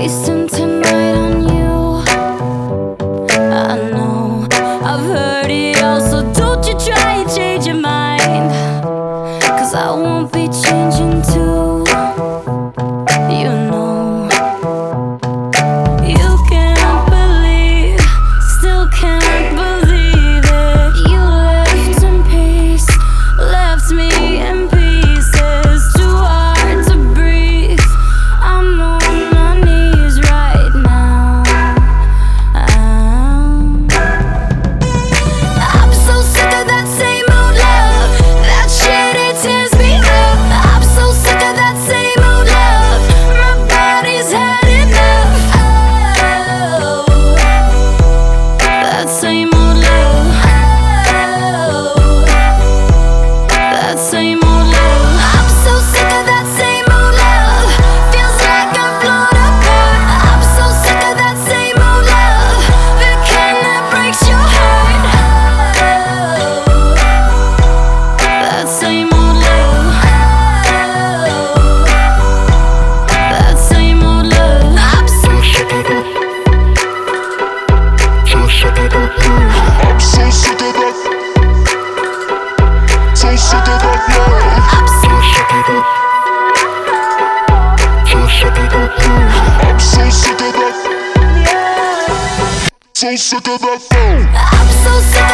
wasting tonight on you. I know I've heard it all, so don't you try and change your mind, 'cause I won't be changing too. You know, you can't believe, still can't believe it. You left in peace, left me in pieces. Too hard to breathe, I'm on my knees right now. I'm so sick of that same old love. That shit, it tears me up. I'm so sick of that same old love. My body's had enough. Oh, that same old love. Oh, that same old love. I'm so sick of that same old love. Feels like I'm blown apart. I'm so sick of that same old love. The kind that breaks your heart. Oh, that same old love. Oh, that same old love. I'm so sick of that. So sick of that love. I'm so sick of that. So sick of that love. I'm so sick of that. So sick of that love. I'm so sick of that. So sick of that love. I'm so sick